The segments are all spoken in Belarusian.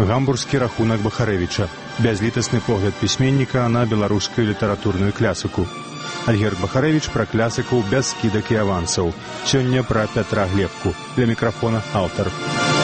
Гамбургскі рахунак Бахарэвіча. Бязлітасны погляд пісьменніка на беларускую літаратурную клясыку. Альгерд Бахарэвіч пра клясыкаў без скідак і авансаў. Сёння пра Пятра Глебку. Для мікрафона аўтар.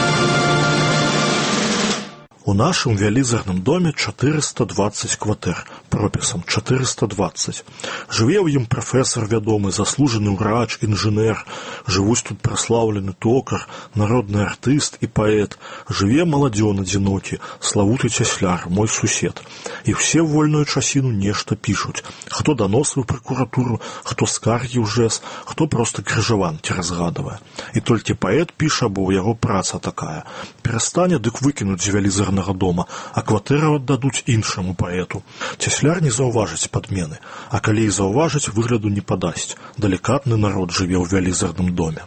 У нашым вялізарным доме 420 кватэр, пропісам 420. Жыве ў ім прафесар вядомы, заслужаны ўрач, інжынер. Жывуць тут праслаўлены токар, народны артыст і паэт. Жыве маладзён адзінокі, славуты цясляр, мой сусед. І ўсе ў вольную часіну нешта пішуць. Хто даносы ў пракуратуру, хто скаргі ў ЖЭС, хто проста крыжаванкі разгадавае. І толькі паэт піша, бо ў яго праца такая. Перастане, дык выкінуць з вялізарнага дома, а кватэру аддадуць іншаму паэту. Цясляр не заўважыць падмены, а калі і заўважыць, выгляду не падасць. Далікатны народ жыве ў вялізарным доме.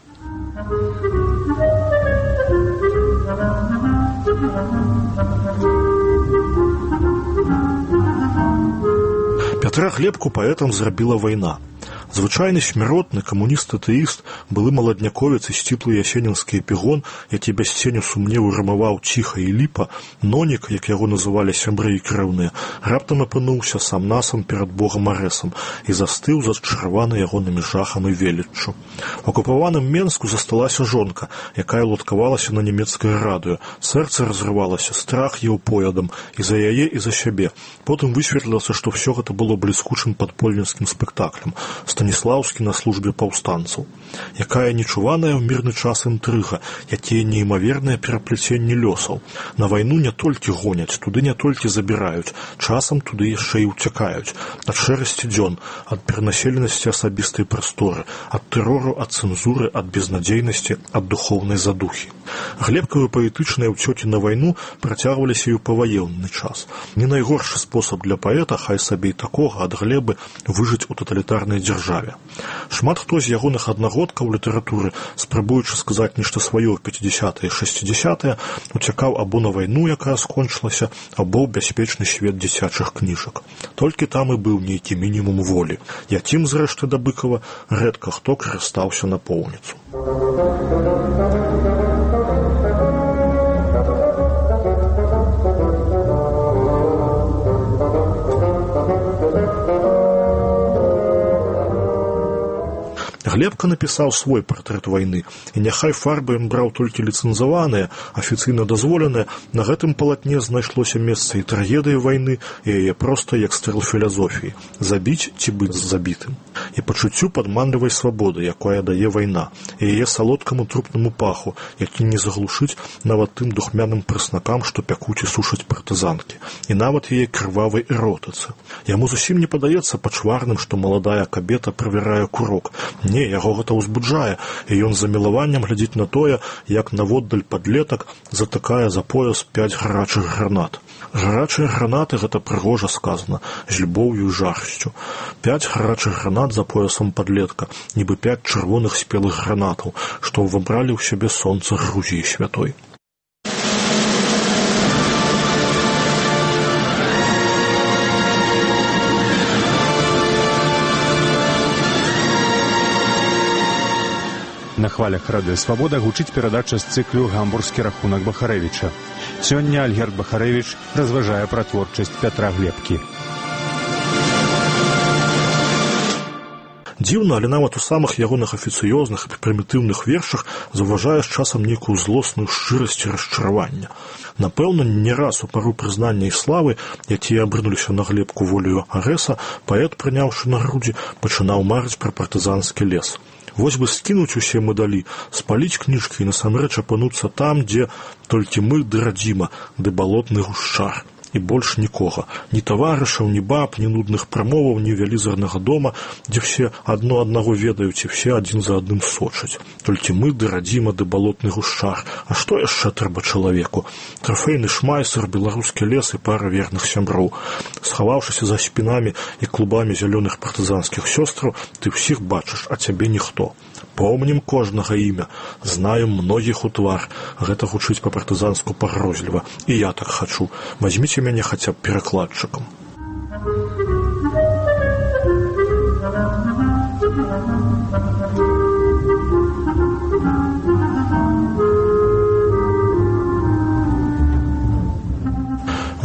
Пятра Глебку паэтам зрабіла вайна. Звычайны смяротны камуніст-атэіст, былы маладняковец і сціплы ясенінскі эпігон, які без ценю сумневу рымаваў ціха і ліпа, нонік, як яго называлі сябры і крыўныя, раптам апынуўся сам-насам перад богам Арэсам і застыў зачараваны ягонымі жахам і веліччу. У акупаваным Менску засталася жонка, якая лодкавалася на нямецкае радыё. Сэрца разрывалася, страх еў поядам і за яе, і за сябе. Потым высветлілася, што ўсё гэта было бліскучым падпольніцкім спектаклем. Станіслаўскі на службе паўстанцаў. Якая нечуваная ў мірны час інтрыга, якія неймаверныя пераплеценні лёсаў. На вайну не толькі гоняць, туды не толькі забіраюць, часам туды яшчэ і ўцякаюць. Ад шэрасці дзён, ад перанаселенасці асабістай прасторы, ад тэрору, ад цэнзуры, ад безнадзейнасці, ад духоўнай задухі. Глебкавы паэтычныя ўцёкі на вайну працягваліся і ў паваенны час. Не найгоршы спосаб для паэта, хай сабе і такога, ад глебы, выжыць у таталітарнай дзяржаве. Шмат хто з ягоных аднагодкаў літаратуры, спрабуючы сказаць нешта сваё ў 50-е і 60-е, уцякаў або на вайну, якая скончылася, або ў бяспечны свет дзіцячых кніжак. Толькі там і быў нейкі мінімум волі. Якім, зрэшты, да Быкава, рэдка хто карыстаўся напоўніцу. Глебка напісаў свой партрэт вайны, і няхай фарбы ён браў толькі ліцэнзаваныя, афіцыйна дазволеныя, на гэтым палатне знайшлося месца і трагедыі вайны, і яе проста як стрэл філазофіі – забіць ці быць забітым. І пачуццю падманлівай свабоды, якая дае вайна, і яе салодкаму трупнаму паху, які не заглушыць нават тым духмяным прыснакам, што пякуць і сушаць партызанкі, і нават яе крывавай эротыцы. Яму зусім не падаецца пачварным, што маладая кабета правярае курок. Не, яго гэта ўзбуджае, і ён з замілаваннем глядзіць на тое, як наводдаль падлетак затыкае за пояс 5 гарачых гранат. Гарачыя гранаты — гэта прыгожа сказана, з любоўю і жарсцю. 5 гарачых гранат за поясам падлетка, нібы 5 чырвоных спелых гранатаў, што ўвабралі ў сябе сонца Грузіі святой. На хвалях радыё «Свабода» гучыць перадача з цыклю «Гамбургскі рахунак Бахарэвіча». Сёння Альгерд Бахарэвіч разважае пра творчасць Пятра Глебкі. Дзіўна, але нават у самых ягоных афіцыёзных і прымітыўных вершах заўважаеш часам нейкую злосную шчырасць і расчаравання. Напэўна, не раз у пару прызнання і славы, якія абрынуліся на Глебку волею Арэса, паэт, прыняўшы на грудзі, пачынаў марыць пра партызанскі лес. Вось бы скінуць усе медалі, спаліць кніжкі і насамрэч апынуцца там, дзе толькі мы ды радзіма, ды балотны гушчар. І больш нікога. Ні таварышаў, ні баб, ні нудных прамоваў, ні вялізарнага дома, дзе все адно аднаго ведаюць і все адзін за адным сочаць. Толькі мы ды радзіма, ды балотны гушчар. А што яшчэ трэба чалавеку? Трафейны шмайсер, беларускі лес і пара верных сяброў. Схаваўшыся за спінамі і клубамі зялёных партызанскіх сёстраў, ты ўсіх бачыш, а цябе ніхто. Помнім кожнага імя, знаем многіх у твар. Гэта гучыць па-партызанску пагрозліва. І я так хачу. Вазьміце мяне хаця б перакладчыкам.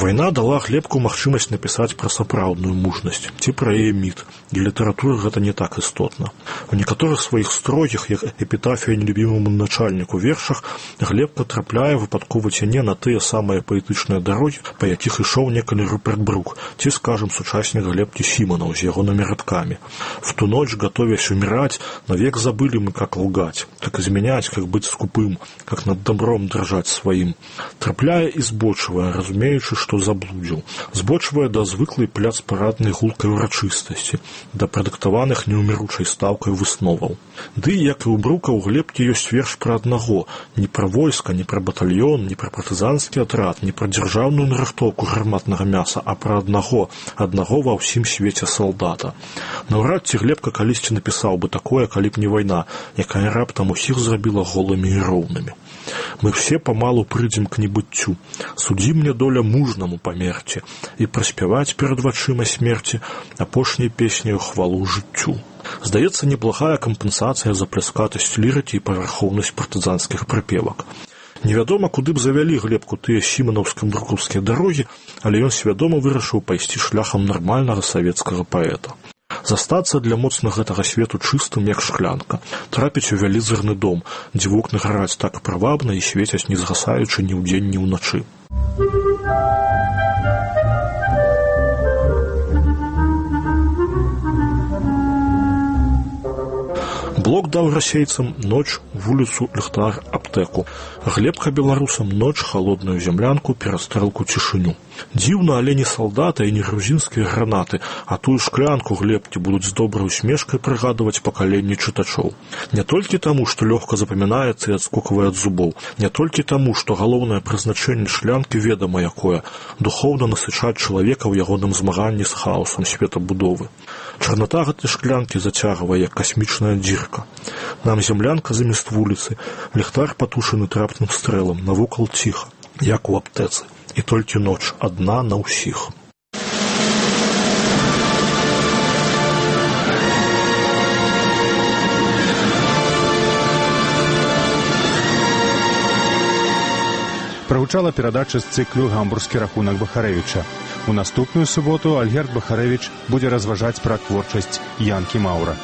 Вайна дала Глебку магчымасць напісаць пра сапраўдную мужнасць ці пра яе міт. Для літаратуры гэта не так істотна. У некаторых сваіх строгіх, як эпітафія нелюбімаму начальніку вершах, Глебка трапляе выпадкова ці не на тыя самыя паэтычныя дарогі, па якіх ішоў некалі Руперт Брук, ці, скажем, сучаснік Глебкі Сімонаў з ягонымі радкамі. В ту ночь, готовясь умирать, навек забыли мы, как лгать, как изменять, как быть скупым, как над добром дрожать своим. Трапляе і збочвае, разумеючы, што заблудзіў. Збочвае да звыклай пляц-параднай гулкай урачыстасці, да прадыктаваных неўміручай стаўкай высноваў. Ды, як і ў Брука, у Глебкі ёсць верш пра аднаго, не пра войска, не пра батальён, не пра партызанскі атрад, не пра дзяржаўную нарыхтоўку гарматнага мяса, а пра аднаго ва ўсім свеце салдата. Наўрад ці Глебка калісьці напісаў бы такое, калі б не вайна, якая раптам усіх зрабіла голымі і роўнымі. Мы все памалу прыйдзем к небыццю. Судзі мне доля мужнаму памерці і праспяваць перад вачыма смерці апошняй песняю хвалу жыццю. Здаецца, неблагая кампенсацыя за пляскатасць лірыкі і павярхоўнасць партызанскіх прыпевак. Невядома, куды б завялі Глебку тыя сіманаўска-брукаўскія дарогі, але ён свядома вырашыў пайсці шляхам нармальнага савецкага паэта. Застацца для моцна гэтага свету чыстым, як шклянка, трапіць у вялізарны дом, дзе вокны гараць так прывабна і свецяць не згасаючы ні ўдзень, ні ўначы. Блок даў расейцам ноч, вуліцу, ліхтар, аптэку. Глебка беларусам ноч, халодную зямлянку, перастрэлку, цішыню. Дзіўна, але не салдата і не грузінскія гранаты, а тую шклянку Глебкі будуць з добрай усмешкай прыгадваць пакаленні чытачоў. Не толькі таму, што лёгка запамінаецца і адскоквае ад зубоў, не толькі таму, што галоўнае прызначэнне шклянкі ведама якое – духоўна насычаць чалавека ў ягоным змаганні з хаосам светабудовы. Чарната гэтай шклянкі зацягвае, як касмічная дзірка. Нам зямлянка замест вуліцы, ліхтар патушаны трапным стрэлам, навокал ціха, як у аптэцы. І толькі ноч адна на ўсіх. Прагучала перадача з цыклю «Гамбургскі рахунак Бахарэвіча». У наступную суботу Альгерд Бахарэвіч будзе разважаць пра творчасць Янкі Маўра.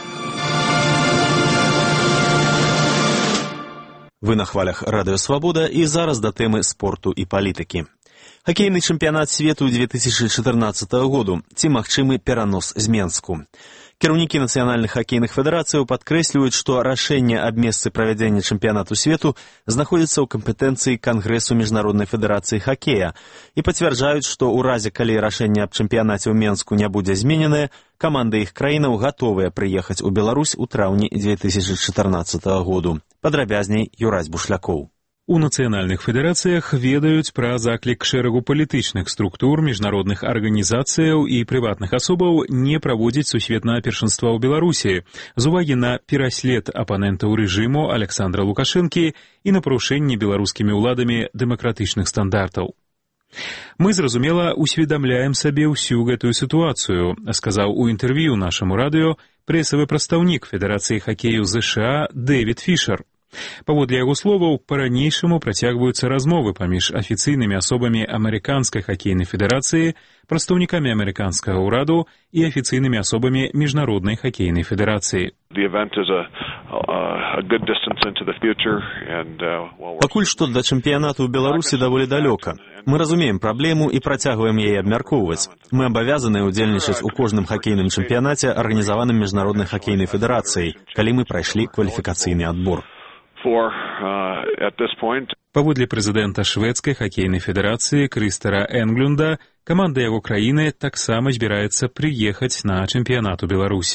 Вы на хвалях Радыё Свабода і зараз да тэмы спорту і палітыкі. Хакейны чэмпіянат свету 2014 году. Ці магчымы перанос з Менску? Кіраўнікі нацыянальных хакейных федэрацыяў падкрэсліваюць, што рашэнне аб месцы правядзення чэмпіянату свету знаходзіцца ў кампетэнцыі Кангрэсу міжнароднай федэрацыі хакея і пацвярджаюць, што ў разе, калі рашэнне аб чэмпіянаце ў Менску не будзе змененае, каманды іх краінаў гатовыя прыехаць у Беларусь у траўні 2014 году. Падрабязней Юрась Бушлякоў. У нацыянальных федэрацыях ведаюць пра заклік шэрагу палітычных структур, міжнародных арганізацыяў і прыватных асобаў не праводзіць сусветнае першынства ў Беларусі з увагі на пераслед апанентаў рэжыму Александра Лукашэнкі і на парушэнне беларускімі ўладамі дэмакратычных стандартаў. Мы, зразумела, усведамляем сабе ўсю гэтую сітуацыю, сказаў у інтэрв'ю нашаму радыё прэсавы прадстаўнік Федэрацыі хакею ЗША Дэвід Фішер. Паводле яго словаў, па-ранейшаму працягваюцца размовы паміж афіцыйнымі асобамі Амерыканскай хакейнай федэрацыі, прадстаўнікамі амерыканскага ўраду і афіцыйнымі асобамі міжнароднай хакейнай федэрацыі. Пакуль што да чэмпіянату ў Беларусі даволі далёка. Мы разумеем праблему і працягваем яе абмяркоўваць. Мы абавязаныя ўдзельнічаць у кожным хакейным чэмпіянаце, арганізаваным міжнароднай хакейнай федэрацыяй, калі мы прайшлі кваліфікацыйны адбор. Паводле прэзідэнта шведскай хакейнай федэрацыі Крыстера Энглюнда, каманда яго краіны таксама збіраецца прыехаць на чэмпіянат у Беларусь.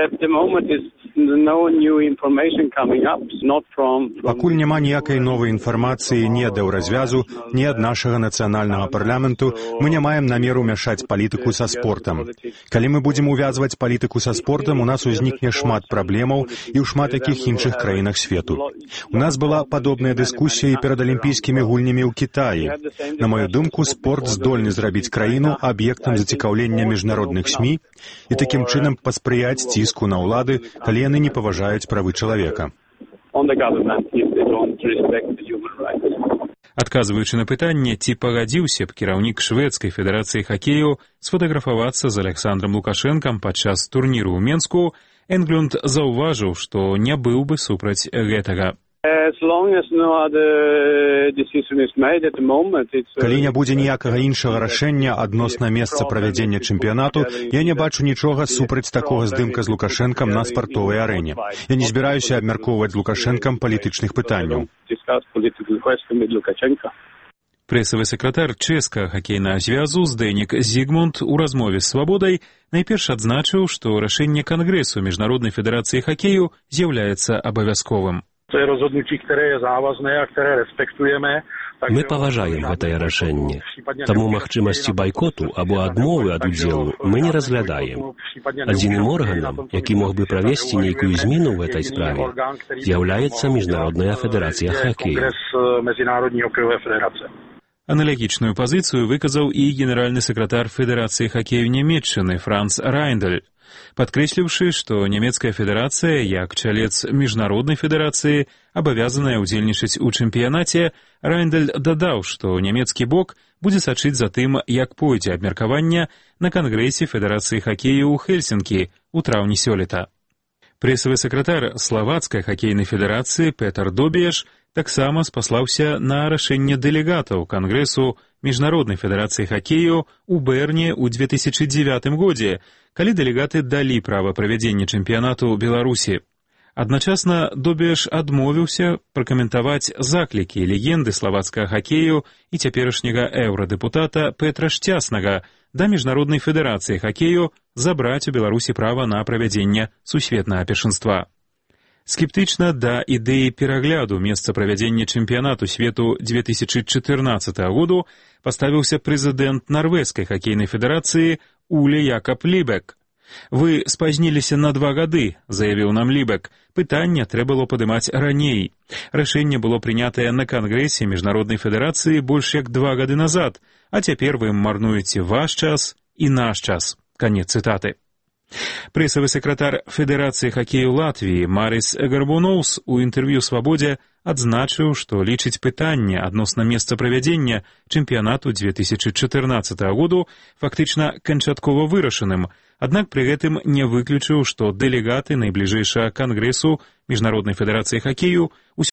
Пакуль няма ніякай новай інфармацыі ні ад Еўразвязу, ні ад нашага нацыянальнага парламенту, мы не маем намеру мяшаць палітыку са спортам. Калі мы будзем увязваць палітыку са спортам, у нас узнікне шмат праблемаў і ў шмат якіх іншых краінах свету. У нас была падобная дыскусія і перад алімпійскімі гульнямі ў Кітаі. На маю думку, спорт здольны зрабіць краіну аб'ектам зацікаўлення міжнародных СМІ і такім чынам паспрыяць ціску на ўлады, калі яны не паважаюць правы чалавека. Адказваючы на пытанне, ці пагадзіўся б кіраўнік шведскай федэрацыі хакею сфотаграфавацца з Александром Лукашэнкам падчас турніру ў Менску, Энглунд заўважыў, што не быў бы супраць гэтага. Калі не будзе ніякага іншага рашэння адносна месца правядзення чэмпіянату, я не бачу нічога супраць такога здымка з Лукашэнкам на спартовай арэне. Я не збіраюся абмяркоўваць з Лукашэнкам палітычных пытанняў. Прэсавы сакратар чэшскага хакейнага звязу Здэнік Зігмунд у размове з «Свабодай» найперш адзначыў, што рашэнне Кангрэсу Міжнароднай федэрацыі хакею з'яўляецца абавязковым. Мы паважаем гэтае рашэнне, таму магчымасці байкоту або адмовы ад удзелу мы не разглядаем. Адзіным органам, які мог бы правесці нейкую змену ў гэтай справе, з'яўляецца Міжнародная федэрацыя хакею. Аналагічную пазіцыю выказаў і генеральны сакратар Федэрацыі хакею Нямецчыны Франц Райндаль, падкрэсліўшы, што нямецкая федэрацыя, як чалец міжнароднай федэрацыі, абавязаная ўдзельнічаць у чэмпіянаце, Райндаль дадаў, што нямецкі бок будзе сачыць за тым, як пойдзе абмеркаванне на кангрэсе Федэрацыі хакею ў Хельсінкі ў траўні сёлета. Прэсавы сакратар Славацкай хакейнай федэрацыі Петар Добіеш таксама спаслаўся на рашэнне дэлегатаў Кангрэсу Міжнароднай федэрацыі хакею ў Берне ў 2009 годзе, калі дэлегаты далі права правядзення чэмпіянату ў Беларусі. Адначасна Добіеш адмовіўся пракаментаваць заклікі легенды славацкага хакею і цяперашняга еўрадэпутата Петра Шчаснага да Міжнароднай федэрацыі хакею забраць у Беларусі права на правядзенне сусветнага першынства. Скептычна да ідэі перагляду месца правядзення чэмпіянату свету 2014 году паставіўся прэзідэнт Нарвежскай хакейнай федэрацыі Уле Якаб Лібек. «Вы спазніліся на 2 гады», заявіў нам Лібек. «Пытанне трэба было падымаць раней. Рашэнне было прынятае на Кангрэсе Міжнароднай федэрацыі больш як 2 гады назад, а цяпер вы марнуеце ваш час і наш час». Канец цытаты. Прэсавы сакратар Федэрацыі хакею Латвіі Марис Гарбуноўс у інтэрв'ю «Свабодзе» адзначыў, што лічыць пытанне адносна месца правядзення чэмпіянату 2014 году фактычна канчаткова вырашаным, аднак пры гэтым не выключыў, што дэлегаты найбліжэйшага кангрэсу Міжнароднай федэрацыі хакею ў